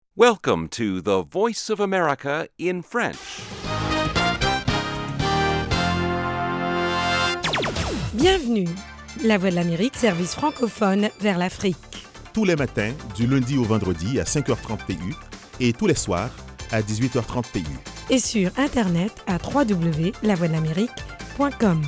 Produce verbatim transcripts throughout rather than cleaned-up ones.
Welcome to the Voice of America in French. Bienvenue. La Voix de l'Amérique, service francophone vers l'Afrique. Tous les matins, du lundi au vendredi à cinq heures trente P U et tous les soirs à dix-huit heures trente P U. Et sur Internet à w w w point la voix de l'amérique point com.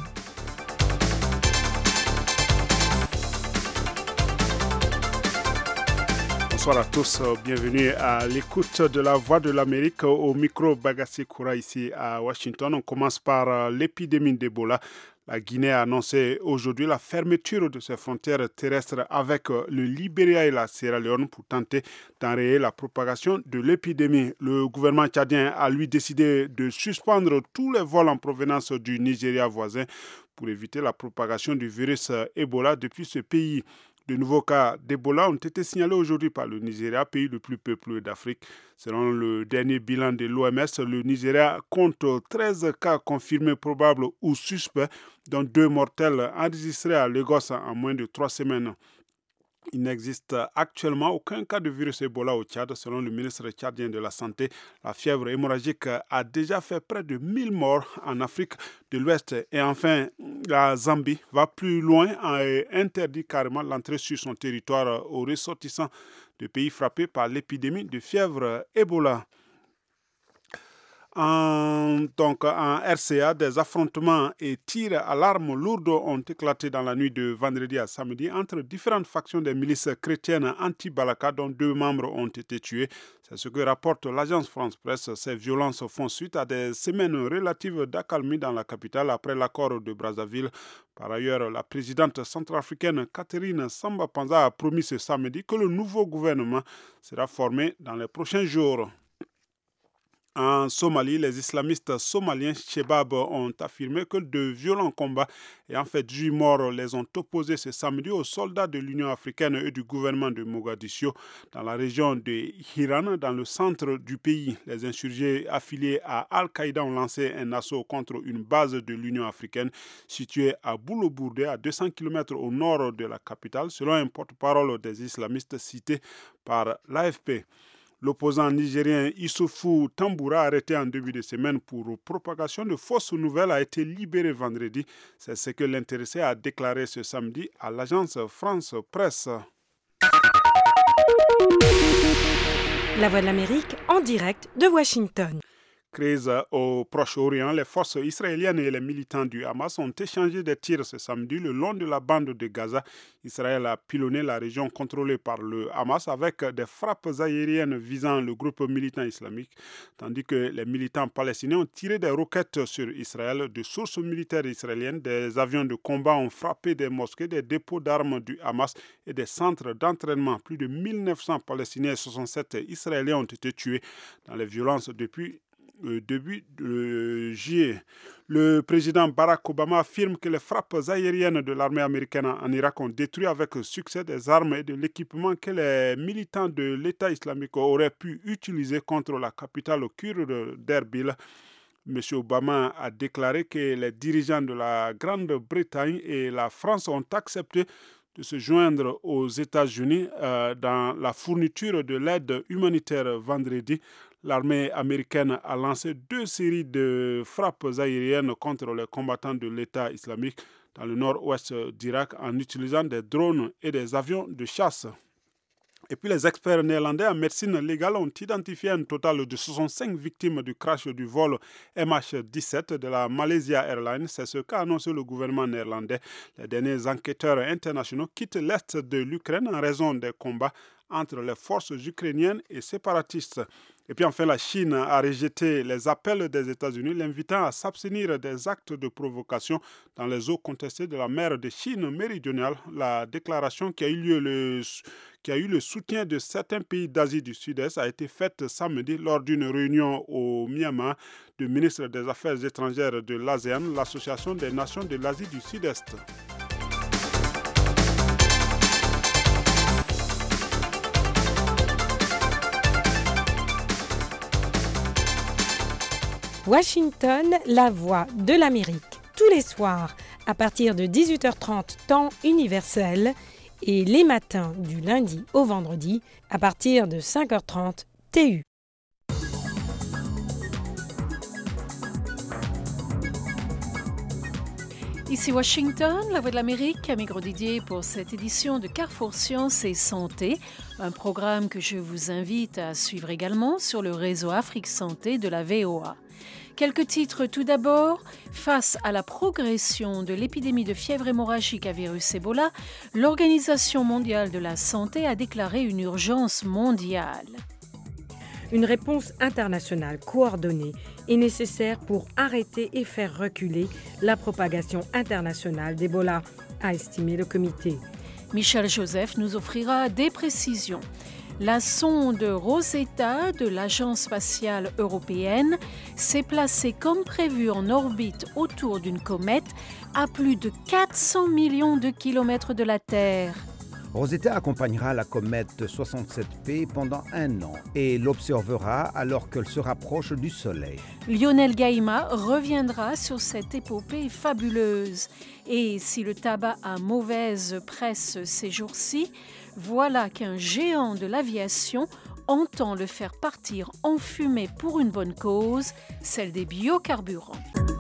Bonsoir à tous, bienvenue à l'écoute de la Voix de l'Amérique au micro Bagassi Koura ici à Washington. On commence par l'épidémie d'Ebola. La Guinée a annoncé aujourd'hui la fermeture de ses frontières terrestres avec le Libéria et la Sierra Leone pour tenter d'enrayer la propagation de l'épidémie. Le gouvernement tchadien a lui décidé de suspendre tous les vols en provenance du Nigeria voisin pour éviter la propagation du virus Ebola depuis ce pays. De nouveaux cas d'Ebola ont été signalés aujourd'hui par le Nigeria, pays le plus peuplé d'Afrique. Selon le dernier bilan de l'O M S, le Nigeria compte treize cas confirmés probables ou suspects, dont deux mortels enregistrés à Lagos en moins de trois semaines. Il n'existe actuellement aucun cas de virus Ebola au Tchad. Selon le ministre tchadien de la Santé, la fièvre hémorragique a déjà fait près de mille morts en Afrique de l'Ouest. Et enfin, la Zambie va plus loin et interdit carrément l'entrée sur son territoire aux ressortissants de pays frappés par l'épidémie de fièvre Ebola. En, donc, en R C A, des affrontements et tirs à l'arme lourde ont éclaté dans la nuit de vendredi à samedi entre différentes factions des milices chrétiennes anti-Balaka dont deux membres ont été tués. C'est ce que rapporte l'agence France-Presse. Ces violences font suite à des semaines relatives d'accalmie dans la capitale après l'accord de Brazzaville. Par ailleurs, la présidente centrafricaine Catherine Samba-Panza a promis ce samedi que le nouveau gouvernement sera formé dans les prochains jours. En Somalie, les islamistes somaliens Shebab ont affirmé que de violents combats ayant fait dix morts les ont opposés ce samedi aux soldats de l'Union africaine et du gouvernement de Mogadiscio dans la région de Hiran, dans le centre du pays. Les insurgés affiliés à Al-Qaïda ont lancé un assaut contre une base de l'Union africaine située à Boulobourdé, à deux cents kilomètres au nord de la capitale, selon un porte-parole des islamistes cité par l'A F P. L'opposant nigérien Issoufou Tamboura, arrêté en début de semaine pour propagation de fausses nouvelles, a été libéré vendredi. C'est ce que l'intéressé a déclaré ce samedi à l'agence France Presse. La Voix de l'Amérique en direct de Washington. Crise au Proche-Orient, les forces israéliennes et les militants du Hamas ont échangé des tirs ce samedi le long de la bande de Gaza. Israël a pilonné la région contrôlée par le Hamas avec des frappes aériennes visant le groupe militant islamique, tandis que les militants palestiniens ont tiré des roquettes sur Israël. De sources militaires israéliennes, des avions de combat ont frappé des mosquées, des dépôts d'armes du Hamas et des centres d'entraînement. Plus de mille neuf cents Palestiniens et soixante-sept Israéliens ont été tués dans les violences depuis le début de juillet. Le président Barack Obama affirme que les frappes aériennes de l'armée américaine en Irak ont détruit avec succès des armes et de l'équipement que les militants de l'État islamique auraient pu utiliser contre la capitale kurde d'Erbil. M. Obama a déclaré que les dirigeants de la Grande-Bretagne et la France ont accepté de se joindre aux États-Unis euh, dans la fourniture de l'aide humanitaire vendredi. L'armée américaine a lancé deux séries de frappes aériennes contre les combattants de l'État islamique dans le nord-ouest d'Irak en utilisant des drones et des avions de chasse. Et puis les experts néerlandais en médecine légale ont identifié un total de soixante-cinq victimes du crash du vol M H dix-sept de la Malaysia Airlines. C'est ce qu'a annoncé le gouvernement néerlandais. Les derniers enquêteurs internationaux quittent l'est de l'Ukraine en raison des combats entre les forces ukrainiennes et séparatistes. Et puis enfin, la Chine a rejeté les appels des États-Unis l'invitant à s'abstenir des actes de provocation dans les eaux contestées de la mer de Chine méridionale. La déclaration qui a eu lieu le, qui a eu le soutien de certains pays d'Asie du Sud-Est a été faite samedi lors d'une réunion au Myanmar du ministre des Affaires étrangères de l'ASEAN, l'Association des nations de l'Asie du Sud-Est. Washington, la voix de l'Amérique, tous les soirs à partir de dix-huit heures trente temps universel et les matins du lundi au vendredi à partir de cinq heures trente T U. Ici Washington, la Voix de l'Amérique, Amigro Didier pour cette édition de Carrefour Sciences et Santé, un programme que je vous invite à suivre également sur le réseau Afrique Santé de la V O A. Quelques titres tout d'abord. Face à la progression de l'épidémie de fièvre hémorragique à virus Ebola, l'Organisation mondiale de la santé a déclaré une urgence mondiale. Une réponse internationale coordonnée est nécessaire pour arrêter et faire reculer la propagation internationale d'Ebola, a estimé le comité. Michel Joseph nous offrira des précisions. La sonde Rosetta de l'Agence spatiale européenne s'est placée comme prévu en orbite autour d'une comète à plus de quatre cents millions de kilomètres de la Terre. Rosetta accompagnera la comète soixante-sept P pendant un an et l'observera alors qu'elle se rapproche du Soleil. Lionel Gaïma reviendra sur cette épopée fabuleuse. Et si le tabac a mauvaise presse ces jours-ci, voilà qu'un géant de l'aviation entend le faire partir en fumée pour une bonne cause, celle des biocarburants.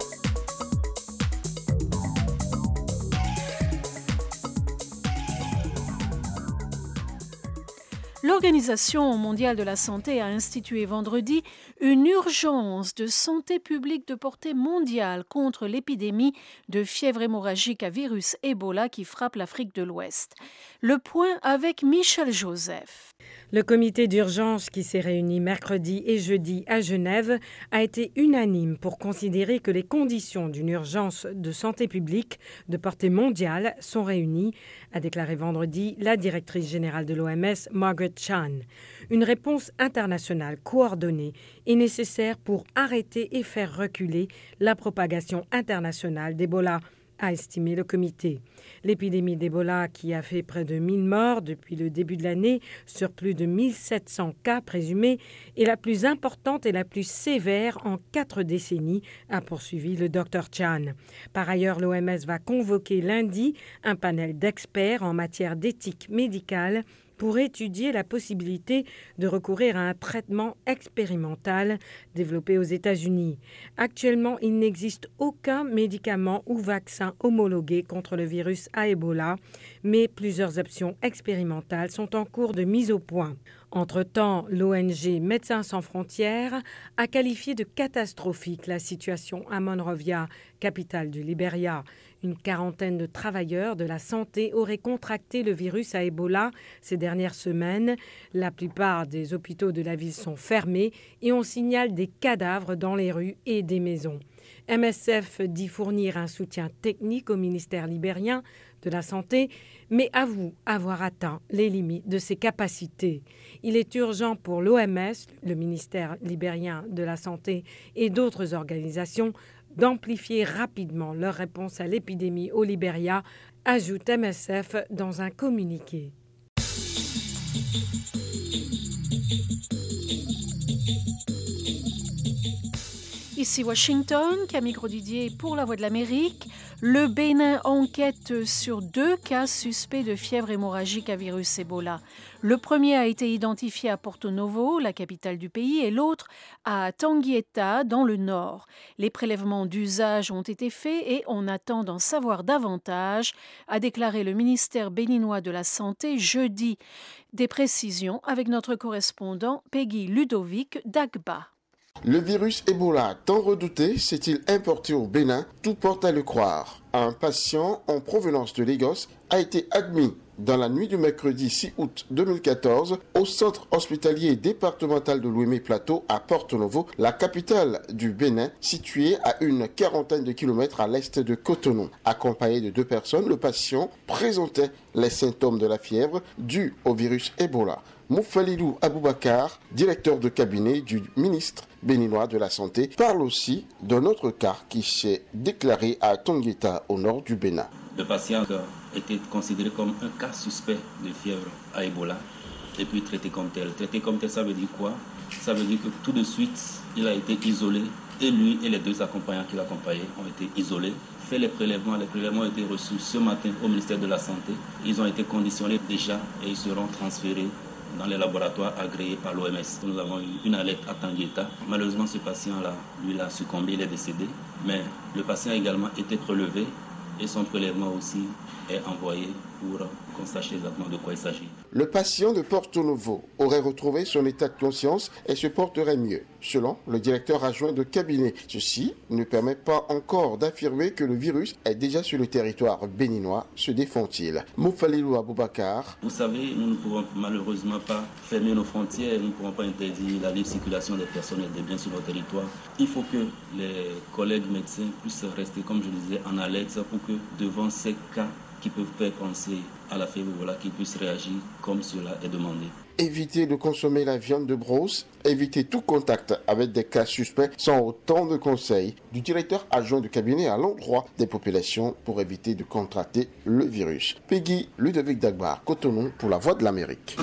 L'Organisation mondiale de la santé a institué vendredi une urgence de santé publique de portée mondiale contre l'épidémie de fièvre hémorragique à virus Ebola qui frappe l'Afrique de l'Ouest. Le point avec Michel Joseph. Le comité d'urgence qui s'est réuni mercredi et jeudi à Genève a été unanime pour considérer que les conditions d'une urgence de santé publique de portée mondiale sont réunies, a déclaré vendredi la directrice générale de l'O M S, Margaret Chan. Une réponse internationale coordonnée est nécessaire pour arrêter et faire reculer la propagation internationale d'Ebola, a estimé le comité. L'épidémie d'Ebola, qui a fait près de mille morts depuis le début de l'année sur plus de mille sept cents cas présumés, est la plus importante et la plus sévère en quatre décennies, a poursuivi le docteur Chan. Par ailleurs, l'O M S va convoquer lundi un panel d'experts en matière d'éthique médicale pour étudier la possibilité de recourir à un traitement expérimental développé aux États-Unis. Actuellement, il n'existe aucun médicament ou vaccin homologué contre le virus à Ebola, mais plusieurs options expérimentales sont en cours de mise au point. Entre-temps, l'O N G Médecins sans frontières a qualifié de catastrophique la situation à Monrovia, capitale du Libéria. Une quarantaine de travailleurs de la santé auraient contracté le virus à Ebola ces dernières semaines. La plupart des hôpitaux de la ville sont fermés et on signale des cadavres dans les rues et des maisons. M S F dit fournir un soutien technique au ministère libérien de la Santé, mais avoue avoir atteint les limites de ses capacités. Il est urgent pour l'O M S, le ministère libérien de la Santé et d'autres organisations d'amplifier rapidement leur réponse à l'épidémie au Libéria, ajoute M S F dans un communiqué. Ici Washington, Camille Grodidier pour la Voix de l'Amérique. Le Bénin enquête sur deux cas suspects de fièvre hémorragique à virus Ebola. Le premier a été identifié à Porto Novo, la capitale du pays, et l'autre à Tanguieta, dans le nord. Les prélèvements d'usage ont été faits et on attend d'en savoir davantage, a déclaré le ministère béninois de la Santé jeudi. Des précisions avec notre correspondant Peggy Ludovic d'Agba. Le virus Ebola, tant redouté, s'est-il importé au Bénin? Tout porte à le croire. Un patient en provenance de Lagos a été admis dans la nuit du mercredi six août deux mille quatorze au centre hospitalier départemental de Lomé Plateau à Porto Novo, la capitale du Bénin, située à une quarantaine de kilomètres à l'est de Cotonou. Accompagné de deux personnes, le patient présentait les symptômes de la fièvre due au virus Ebola. Moufalilou Aboubakar, directeur de cabinet du ministre béninois de la Santé, parle aussi d'un autre cas qui s'est déclaré à Tanguieta, au nord du Bénin. Le patient a été considéré comme un cas suspect de fièvre à Ebola et puis traité comme tel. Traité comme tel, ça veut dire quoi? Ça veut dire que tout de suite, il a été isolé et lui et les deux accompagnants qui l'accompagnaient ont été isolés. Fait les prélèvements, les prélèvements ont été reçus ce matin au ministère de la Santé. Ils ont été conditionnés déjà et ils seront transférés dans les laboratoires agréés par l'O M S. Nous avons eu une alerte à Tangueta. Malheureusement, ce patient-là, lui, il a succombé, il est décédé. Mais le patient a également été prélevé et son prélèvement aussi est envoyé pour qu'on sache exactement de quoi il s'agit. Le patient de Porto Novo aurait retrouvé son état de conscience et se porterait mieux, selon le directeur adjoint de cabinet. Ceci ne permet pas encore d'affirmer que le virus est déjà sur le territoire béninois, se défend-il. Moufalilou Aboubakar. Vous savez, nous ne pouvons malheureusement pas fermer nos frontières, nous ne pouvons pas interdire la libre circulation des personnes et des biens sur notre territoire. Il faut que les collègues médecins puissent rester, comme je disais, en alerte pour que devant ces cas qui peuvent faire penser à la fièvre Ebola, qu'ils puissent réagir comme cela est demandé. Éviter de consommer la viande de brosse, éviter tout contact avec des cas suspects sont autant de conseils du directeur adjoint de cabinet à l'endroit des populations pour éviter de contracter le virus. Peggy Ludovic Dagbar, Cotonou pour la Voix de l'Amérique.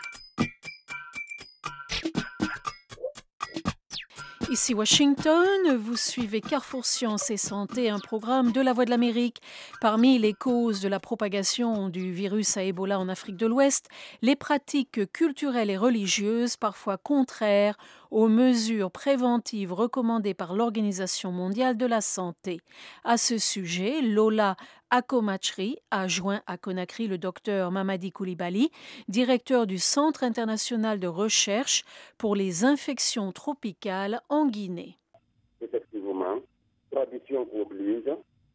Ici Washington, vous suivez Carrefour Sciences et Santé, un programme de la Voix de l'Amérique. Parmi les causes de la propagation du virus à Ebola en Afrique de l'Ouest, les pratiques culturelles et religieuses, parfois contraires aux mesures préventives recommandées par l'Organisation mondiale de la santé. À ce sujet, Lola Akomachri a joint à Conakry le docteur Mamadi Koulibaly, directeur du Centre international de recherche pour les infections tropicales en Guinée. Effectivement, tradition oblige.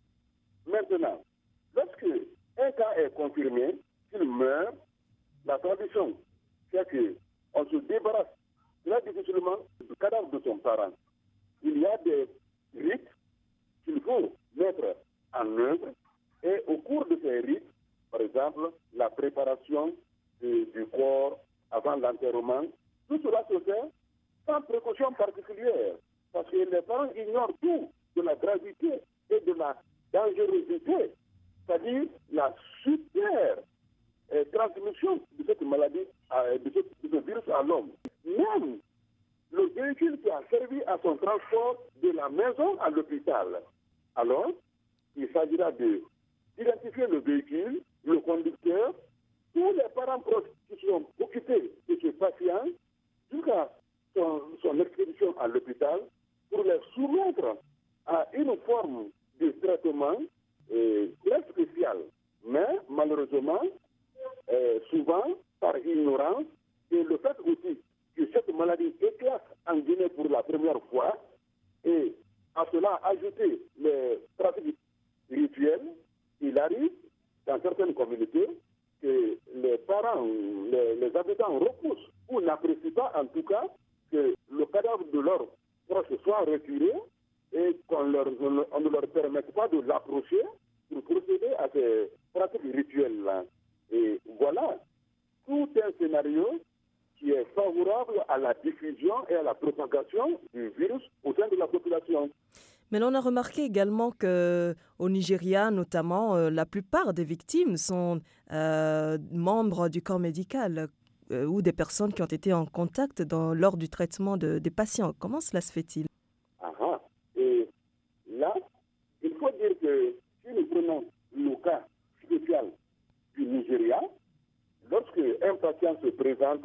Maintenant, lorsque un cas est confirmé, s'il meurt, la tradition fait qu'on se débarrasse très difficilement du cadavre de son parent. Il y a des rites qu'il faut mettre en œuvre et au cours de ces rites, par exemple, la préparation de, du corps avant l'enterrement, tout cela se fait sans précaution particulière parce que les parents ignorent tout de la gravité et de la dangerosité, c'est-à-dire la super euh, transmission de cette maladie, euh, de, ce, de ce virus à l'homme. Même le véhicule qui a servi à son transport de la maison à l'hôpital. Alors, il s'agira de identifier le véhicule, le conducteur, tous les parents proches qui sont occupés de ce patient jusqu'à son, son expédition à l'hôpital pour les soumettre à une forme de traitement euh, très spécial. Mais malheureusement, euh, souvent par ignorance et le fait aussi que cette maladie éclate en Guinée pour la première fois et à cela ajouter les pratiques rituelles, il arrive dans certaines communautés que les parents, les, les habitants repoussent ou n'apprécient pas en tout cas que le cadavre de leur proche soit retiré et qu'on leur, on ne leur permette pas de l'approcher pour procéder à ces pratiques rituelles-là. Et voilà tout un scénario qui est favorable à la diffusion et à la propagation du virus au sein de la population. Mais l'on a remarqué également qu'au Nigeria, notamment, euh, la plupart des victimes sont euh, membres du corps médical euh, ou des personnes qui ont été en contact dans, lors du traitement de, des patients. Comment cela se fait-il? Ah, ah. Et là, il faut dire que si nous prenons le cas spécial du Nigeria, lorsque un patient se présente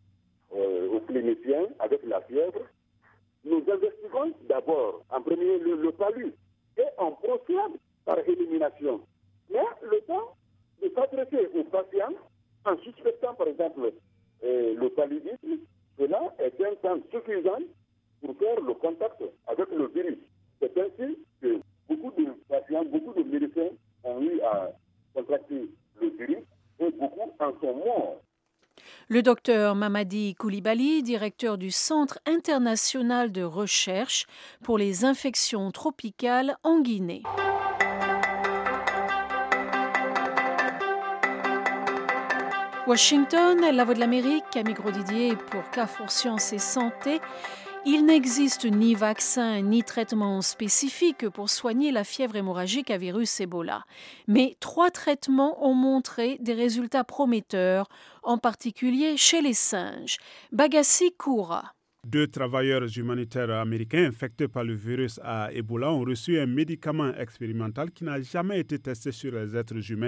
euh, au clinicien avec la fièvre, nous investiguons d'abord, en premier lieu, le palu et on procède par élimination. Mais le temps de s'adresser aux patients en suspectant, par exemple, euh, le paludisme, cela est un temps suffisant pour faire le contact avec le virus. C'est ainsi que beaucoup de patients, beaucoup de médecins ont eu à contracter le virus et beaucoup en sont morts. Le docteur Mamadi Koulibaly, directeur du Centre international de recherche pour les infections tropicales en Guinée. Washington, la Voix de l'Amérique, Camille Gros-Didier pour Carrefour Sciences et Santé. Il n'existe ni vaccin ni traitement spécifique pour soigner la fièvre hémorragique à virus Ebola. Mais trois traitements ont montré des résultats prometteurs, en particulier chez les singes. Bagassi Koura. Deux travailleurs humanitaires américains infectés par le virus à Ebola ont reçu un médicament expérimental qui n'a jamais été testé sur les êtres humains,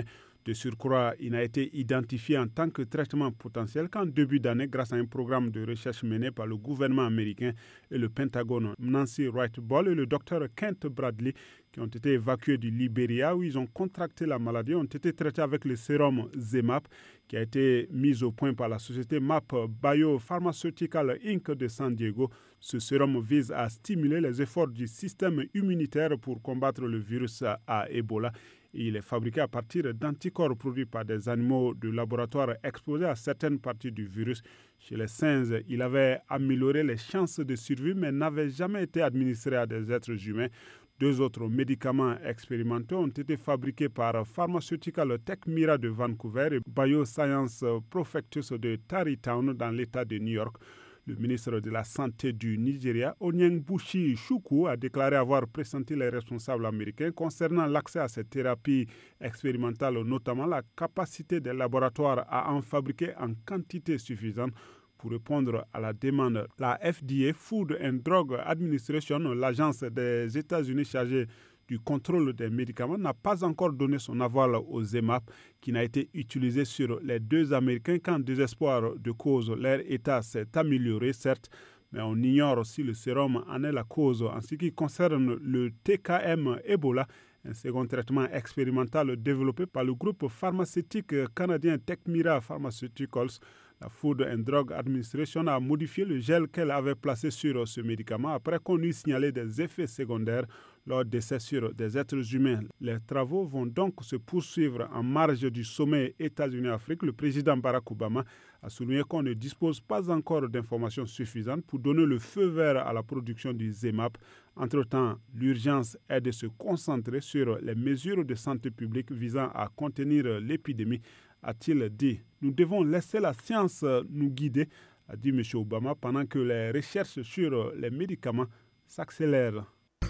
De surcroît, il n'a été identifié en tant que traitement potentiel qu'en début d'année grâce à un programme de recherche mené par le gouvernement américain et le Pentagone. Nancy Wright-Ball et le docteur Kent Bradley, qui ont été évacués du Libéria où ils ont contracté la maladie, ont été traités avec le sérum Zemap qui a été mis au point par la société M A P Biopharmaceutical Incorporated de San Diego. Ce sérum vise à stimuler les efforts du système immunitaire pour combattre le virus à Ebola. Il est fabriqué à partir d'anticorps produits par des animaux de laboratoire exposés à certaines parties du virus. Chez les singes, il avait amélioré les chances de survie mais n'avait jamais été administré à des êtres humains. Deux autres médicaments expérimentaux ont été fabriqués par Pharmaceutical Tecmira de Vancouver et Bioscience Profectus de Tarrytown dans l'État de New York. Le ministre de la Santé du Nigeria, Onyenbuchi Chukwu, a déclaré avoir pressenti les responsables américains concernant l'accès à ces thérapies expérimentales, notamment la capacité des laboratoires à en fabriquer en quantité suffisante. Pour répondre à la demande, la F D A, Food and Drug Administration, l'agence des États-Unis chargée du contrôle des médicaments, n'a pas encore donné son aval au Zemap, qui n'a été utilisé sur les deux Américains qu'en désespoir de cause. Leur état s'est amélioré, certes, mais on ignore si le sérum en est la cause. En ce qui concerne le T K M Ebola, un second traitement expérimental développé par le groupe pharmaceutique canadien Tecmira Pharmaceuticals, la Food and Drug Administration a modifié le gel qu'elle avait placé sur ce médicament après qu'on eut signalé des effets secondaires lors d'essais sur des êtres humains. Les travaux vont donc se poursuivre en marge du sommet États-Unis-Afrique. Le président Barack Obama a souligné qu'on ne dispose pas encore d'informations suffisantes pour donner le feu vert à la production du Zemap. Entre-temps, l'urgence est de se concentrer sur les mesures de santé publique visant à contenir l'épidémie, a-t-il dit. Nous devons laisser la science nous guider, a dit M. Obama, pendant que les recherches sur les médicaments s'accélèrent.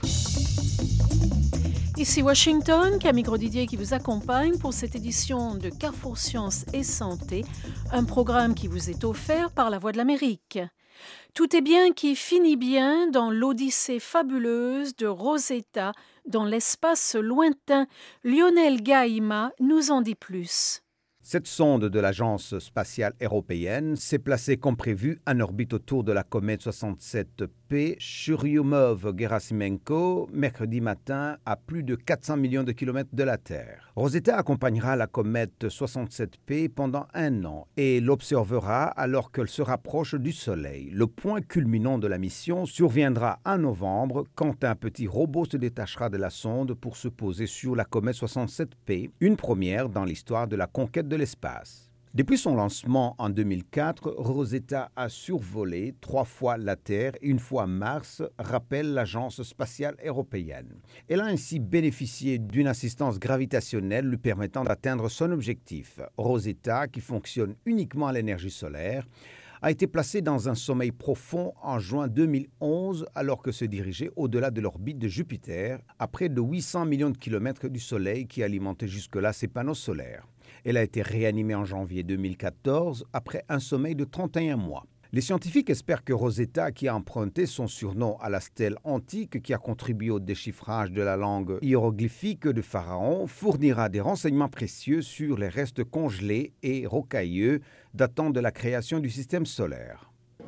Ici Washington, Camille Grosdidier qui vous accompagne pour cette édition de Carrefour Sciences et Santé, un programme qui vous est offert par la Voix de l'Amérique. Tout est bien qui finit bien dans l'odyssée fabuleuse de Rosetta dans l'espace lointain. Lionel Gaïma nous en dit plus. Cette sonde de l'Agence spatiale européenne s'est placée comme prévu en orbite autour de la comète soixante-sept P Churyumov-Gerasimenko mercredi matin à plus de quatre cents millions de kilomètres de la Terre. Rosetta accompagnera la comète soixante-sept P pendant un an et l'observera alors qu'elle se rapproche du Soleil. Le point culminant de la mission surviendra en novembre quand un petit robot se détachera de la sonde pour se poser sur la comète soixante-sept P, une première dans l'histoire de la conquête de l'espace. Depuis son lancement en deux mille quatre, Rosetta a survolé trois fois la Terre et une fois Mars, rappelle l'Agence spatiale européenne. Elle a ainsi bénéficié d'une assistance gravitationnelle lui permettant d'atteindre son objectif. Rosetta, qui fonctionne uniquement à l'énergie solaire, a été placée dans un sommeil profond en juin deux mille onze alors que se dirigeait au-delà de l'orbite de Jupiter, à près de huit cents millions de kilomètres du Soleil qui alimentait jusque-là ses panneaux solaires. Elle a été réanimée en janvier deux mille quatorze après un sommeil de trente et un mois. Les scientifiques espèrent que Rosetta, qui a emprunté son surnom à la stèle antique qui a contribué au déchiffrage de la langue hiéroglyphique de Pharaon, fournira des renseignements précieux sur les restes congelés et rocailleux datant de la création du système solaire.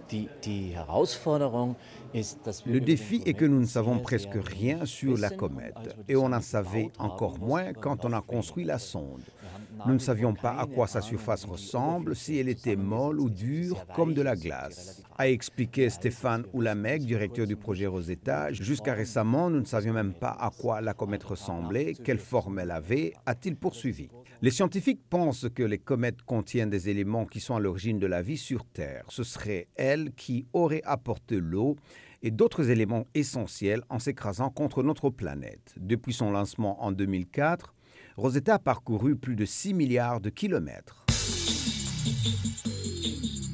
Le défi est que nous ne savons presque rien sur la comète et on en savait encore moins quand on a construit la sonde. Nous ne savions pas à quoi sa surface ressemble, si elle était molle ou dure comme de la glace. A expliqué Stéphane Oulamec, directeur du projet Rosetta, jusqu'à récemment, nous ne savions même pas à quoi la comète ressemblait, quelle forme elle avait, a-t-il poursuivi. Les scientifiques pensent que les comètes contiennent des éléments qui sont à l'origine de la vie sur Terre. Ce serait elles qui auraient apporté l'eau et d'autres éléments essentiels en s'écrasant contre notre planète. Depuis son lancement en deux mille quatre, Rosetta a parcouru plus de six milliards de kilomètres.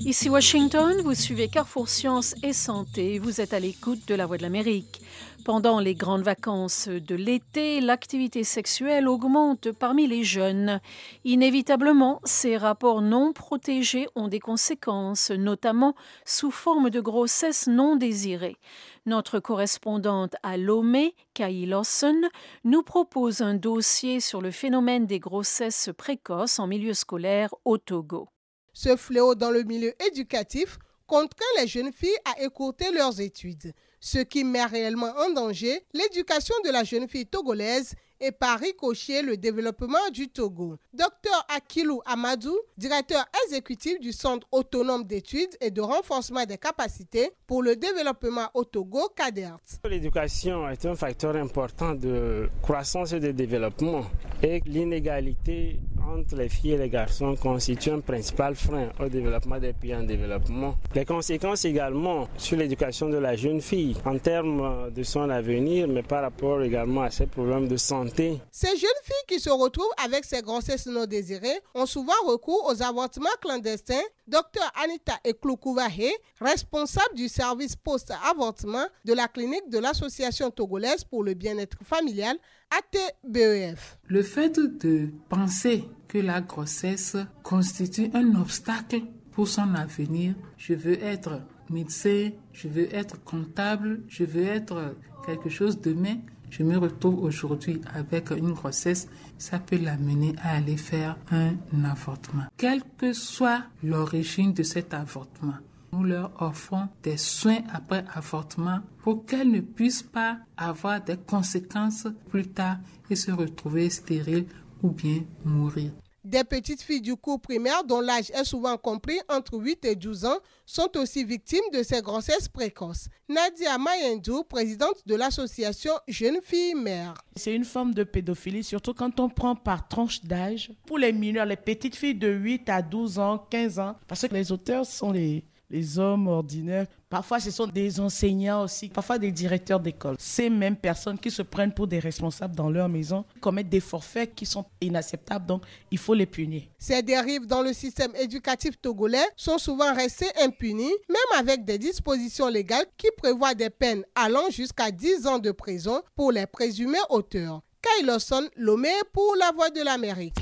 Ici Washington, vous suivez Carrefour Sciences et Santé, vous êtes à l'écoute de La Voix de l'Amérique. Pendant les grandes vacances de l'été, l'activité sexuelle augmente parmi les jeunes. Inévitablement, ces rapports non protégés ont des conséquences, notamment sous forme de grossesse non désirée. Notre correspondante à Lomé, Kay Lawson, nous propose un dossier sur le phénomène des grossesses précoces en milieu scolaire au Togo. Ce fléau dans le milieu éducatif contraint les jeunes filles à écourter leurs études, ce qui met réellement en danger l'éducation de la jeune fille togolaise et par ricochet le développement du Togo. Docteur Akilou Amadou, directeur exécutif du Centre autonome d'études et de renforcement des capacités pour le développement au Togo, CADERT. L'éducation est un facteur important de croissance et de développement et l'inégalité entre les filles et les garçons constitue un principal frein au développement des pays en développement. Les conséquences également sur l'éducation de la jeune fille en termes de son avenir, mais par rapport également à ses problèmes de santé. Ces jeunes filles qui se retrouvent avec ces grossesses non désirées ont souvent recours aux avortements clandestins. Docteur Anita Ekloukouvahe, responsable du service post-avortement de la clinique de l'Association togolaise pour le bien-être familial, A T B E F. Le fait de penser que la grossesse constitue un obstacle pour son avenir, je veux être médecin, je veux être comptable, je veux être quelque chose demain, je me retrouve aujourd'hui avec une grossesse, ça peut l'amener à aller faire un avortement. Quelle que soit l'origine de cet avortement, nous leur offrons des soins après avortement pour qu'elles ne puissent pas avoir des conséquences plus tard et se retrouver stériles ou bien mourir. Des petites filles du cours primaire dont l'âge est souvent compris entre huit et douze ans sont aussi victimes de ces grossesses précoces. Nadia Mayendou, présidente de l'association Jeunes Filles Mères. C'est une forme de pédophilie, surtout quand on prend par tranche d'âge. Pour les mineurs, les petites filles de huit à douze ans, quinze ans, parce que les auteurs sont les, les hommes ordinaires. Parfois, ce sont des enseignants aussi, parfois des directeurs d'école. Ces mêmes personnes qui se prennent pour des responsables dans leur maison commettent des forfaits qui sont inacceptables, donc il faut les punir. Ces dérives dans le système éducatif togolais sont souvent restées impunies, même avec des dispositions légales qui prévoient des peines allant jusqu'à dix ans de prison pour les présumés auteurs. Kay Lawson, Lomé pour La Voix de l'Amérique.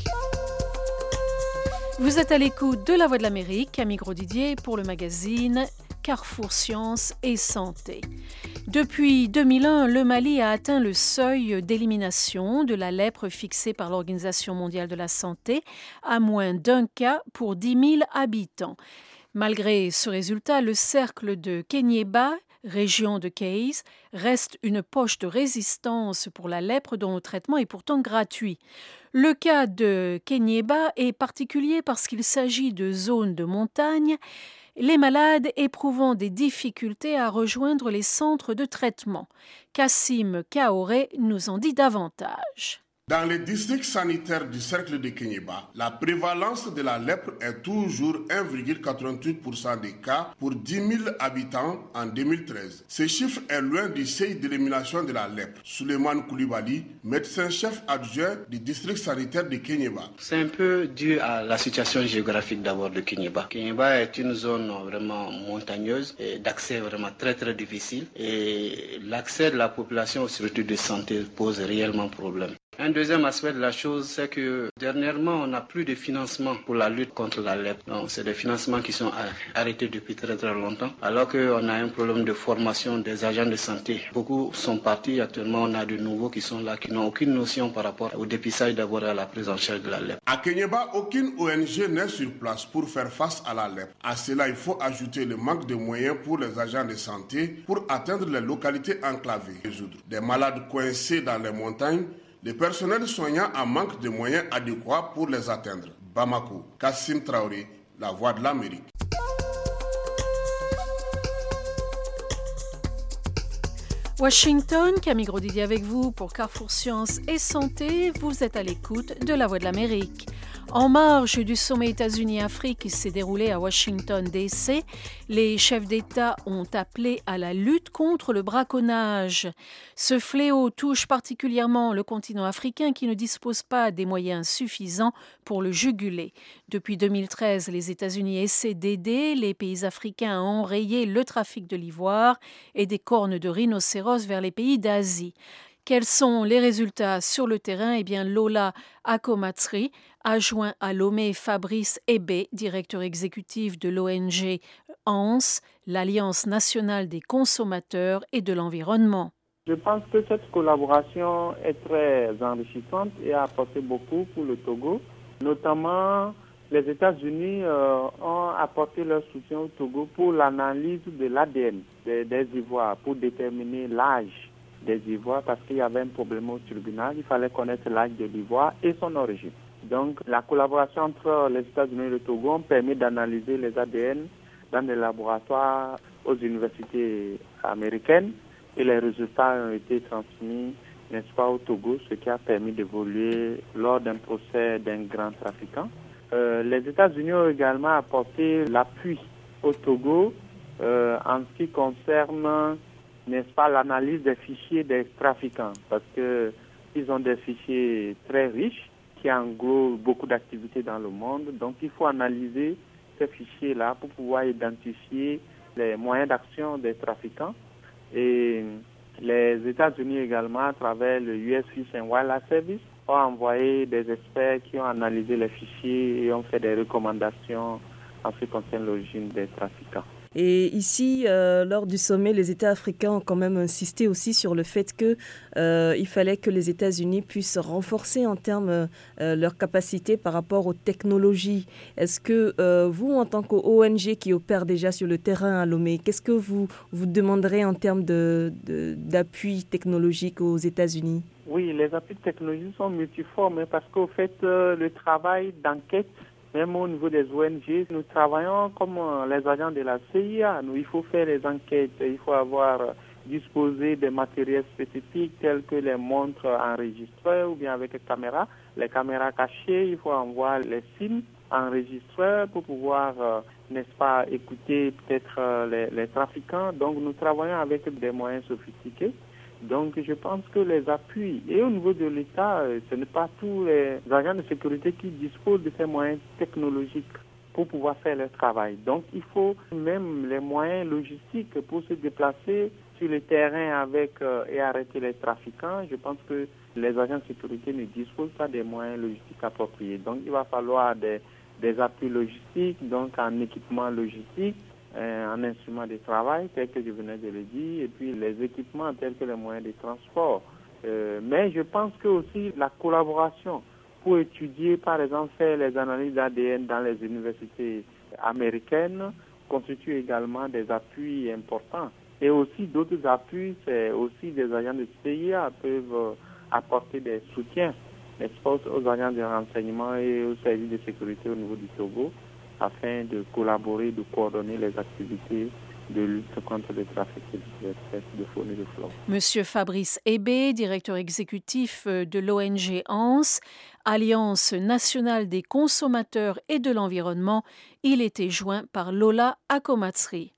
Vous êtes à l'écoute de La Voix de l'Amérique, Camille Gros-Didier pour le magazine Carrefour Sciences et Santé. Depuis deux mille un, le Mali a atteint le seuil d'élimination de la lèpre fixé par l'Organisation mondiale de la santé à moins d'un cas pour dix mille habitants. Malgré ce résultat, le cercle de Kenyeba, région de Kayes, reste une poche de résistance pour la lèpre dont le traitement est pourtant gratuit. Le cas de Kenyeba est particulier parce qu'il s'agit de zones de montagne, les malades éprouvant des difficultés à rejoindre les centres de traitement. Kassim Kaoré nous en dit davantage. Dans les districts sanitaires du cercle de Kenyeba, la prévalence de la lèpre est toujours un virgule quatre-vingt-huit pour cent des cas pour dix mille habitants en deux mille treize. Ce chiffre est loin du seuil d'élimination de la lèpre. Souleymane Koulibaly, médecin-chef adjoint du district sanitaire de Kenyeba. C'est un peu dû à la situation géographique d'abord de Kenyeba. Kenyeba est une zone vraiment montagneuse et d'accès vraiment très très difficile. Et l'accès de la population aux structures de santé pose réellement problème. Un deuxième aspect de la chose, c'est que dernièrement, on n'a plus de financement pour la lutte contre la lèpre. Donc, c'est des financements qui sont arrêtés depuis très très longtemps, alors qu'on a un problème de formation des agents de santé. Beaucoup sont partis. Actuellement, on a de nouveaux qui sont là, qui n'ont aucune notion par rapport au dépistage d'abord à la prise en charge de la lèpre. À Kenyeba, aucune O N G n'est sur place pour faire face à la lèpre. À cela, il faut ajouter le manque de moyens pour les agents de santé pour atteindre les localités enclavées. Résoudre des malades coincés dans les montagnes, les personnels soignants en manque de moyens adéquats pour les atteindre. Bamako, Kassim Traoré, La Voix de l'Amérique. Washington, Camille Gros-Didier avec vous pour Carrefour Sciences et Santé. Vous êtes à l'écoute de La Voix de l'Amérique. En marge du sommet États-Unis-Afrique qui s'est déroulé à Washington, D C, les chefs d'État ont appelé à la lutte contre le braconnage. Ce fléau touche particulièrement le continent africain qui ne dispose pas des moyens suffisants pour le juguler. Depuis deux mille treize, les États-Unis essaient d'aider les pays africains à enrayer le trafic de l'ivoire et des cornes de rhinocéros vers les pays d'Asie. Quels sont les résultats sur le terrain? Eh bien, Lola Akomatsri a joint à Lomé Fabrice Ebé, directeur exécutif de l'O N G A N S, l'Alliance nationale des consommateurs et de l'environnement. Je pense que cette collaboration est très enrichissante et a apporté beaucoup pour le Togo. Notamment, les États-Unis euh, ont apporté leur soutien au Togo pour l'analyse de l'A D N des, des ivoires, pour déterminer l'âge des ivoires, parce qu'il y avait un problème au tribunal. Il fallait connaître l'âge de l'ivoire et son origine. Donc, la collaboration entre les États-Unis et le Togo ont permis d'analyser les A D N dans des laboratoires aux universités américaines et les résultats ont été transmis, n'est-ce pas, au Togo, ce qui a permis d'évoluer lors d'un procès d'un grand trafiquant. Euh, les États-Unis ont également apporté l'appui au Togo euh, en ce qui concerne, n'est-ce pas, l'analyse des fichiers des trafiquants, parce que ils ont des fichiers très riches qui englobent beaucoup d'activités dans le monde. Donc, il faut analyser ces fichiers-là pour pouvoir identifier les moyens d'action des trafiquants. Et les États-Unis également, à travers le U S Fish and Wildlife Service, ont envoyé des experts qui ont analysé les fichiers et ont fait des recommandations en ce qui concerne l'origine des trafiquants. Et ici, euh, lors du sommet, les États africains ont quand même insisté aussi sur le fait qu'il euh, fallait que les États-Unis puissent renforcer en termes euh, leur capacité par rapport aux technologies. Est-ce que euh, vous, en tant qu'O N G qui opère déjà sur le terrain à Lomé, qu'est-ce que vous, vous demanderez en termes de, de, d'appui technologique aux États-Unis? Oui, les appuis technologiques sont multiformes parce qu'au fait, euh, le travail d'enquête, même au niveau des O N G, nous travaillons comme les agents de la C I A. Nous, il faut faire les enquêtes, il faut avoir disposé des matériels spécifiques tels que les montres enregistreurs ou bien avec les caméras. Les caméras cachées, il faut envoyer les SIM enregistreurs pour pouvoir, euh, n'est-ce pas, écouter peut-être euh, les, les trafiquants. Donc, nous travaillons avec des moyens sophistiqués. Donc, je pense que les appuis, et au niveau de l'État, ce n'est pas tous les agents de sécurité qui disposent de ces moyens technologiques pour pouvoir faire leur travail. Donc, il faut même les moyens logistiques pour se déplacer sur le terrain avec euh, et arrêter les trafiquants. Je pense que les agents de sécurité ne disposent pas des moyens logistiques appropriés. Donc, il va falloir des, des appuis logistiques, donc en équipement logistique, en instruments de travail, tel que je venais de le dire, et puis les équipements tels que les moyens de transport. Euh, mais je pense que aussi la collaboration pour étudier, par exemple, faire les analyses d'A D N dans les universités américaines constitue également des appuis importants. Et aussi d'autres appuis, c'est aussi des agents de C I A peuvent apporter des soutiens, n'est-ce pas, aux agents de renseignement et aux services de sécurité au niveau du Togo, afin de collaborer, de coordonner les activités de lutte contre le trafic d'espèces de faune et de flore. Monsieur Fabrice Ebé, directeur exécutif de l'O N G A N S, Alliance nationale des consommateurs et de l'environnement, il était joint par Lola Akomatsri.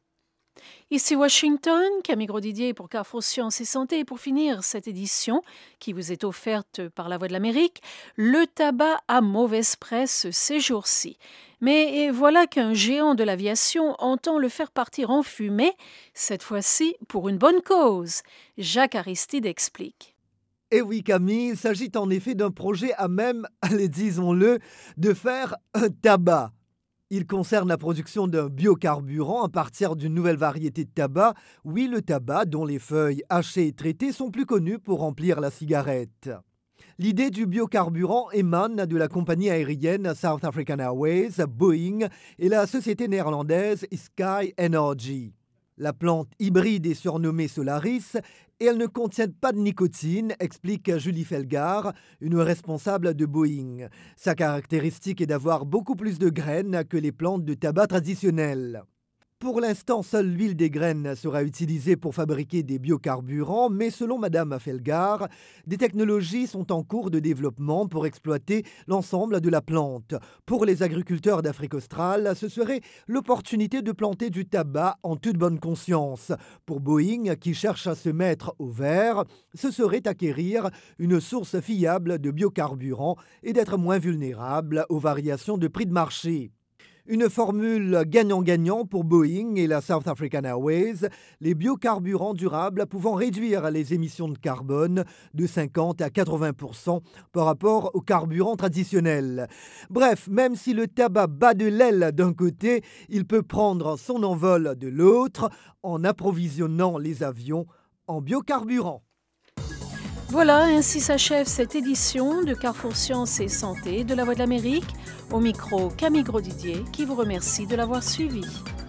Ici Washington, Camille Grosdidier pour Carrefour Sciences et Santé. Et pour finir cette édition, qui vous est offerte par La Voix de l'Amérique, le tabac a mauvaise presse ces jours-ci. Mais voilà qu'un géant de l'aviation entend le faire partir en fumée, cette fois-ci pour une bonne cause. Jacques Aristide explique. Eh oui Camille, il s'agit en effet d'un projet à même, allez disons-le, de faire un tabac. Il concerne la production d'un biocarburant à partir d'une nouvelle variété de tabac. Oui, le tabac dont les feuilles hachées et traitées sont plus connues pour remplir la cigarette. L'idée du biocarburant émane de la compagnie aérienne South African Airways, Boeing et la société néerlandaise Sky Energy. La plante hybride est surnommée Solaris et elle ne contient pas de nicotine, explique Julie Felgar, une responsable de Boeing. Sa caractéristique est d'avoir beaucoup plus de graines que les plantes de tabac traditionnelles. Pour l'instant, seule l'huile des graines sera utilisée pour fabriquer des biocarburants, mais selon Madame Felgar, des technologies sont en cours de développement pour exploiter l'ensemble de la plante. Pour les agriculteurs d'Afrique australe, ce serait l'opportunité de planter du tabac en toute bonne conscience. Pour Boeing, qui cherche à se mettre au vert, ce serait acquérir une source fiable de biocarburants et d'être moins vulnérable aux variations de prix de marché. Une formule gagnant-gagnant pour Boeing et la South African Airways, les biocarburants durables pouvant réduire les émissions de carbone de cinquante à quatre-vingts pour cent par rapport aux carburants traditionnels. Bref, même si le tabac bat de l'aile d'un côté, il peut prendre son envol de l'autre en approvisionnant les avions en biocarburant. Voilà, ainsi s'achève cette édition de Carrefour Sciences et Santé de la Voix de l'Amérique. Au micro, Camille Grosdidier, qui vous remercie de l'avoir suivi.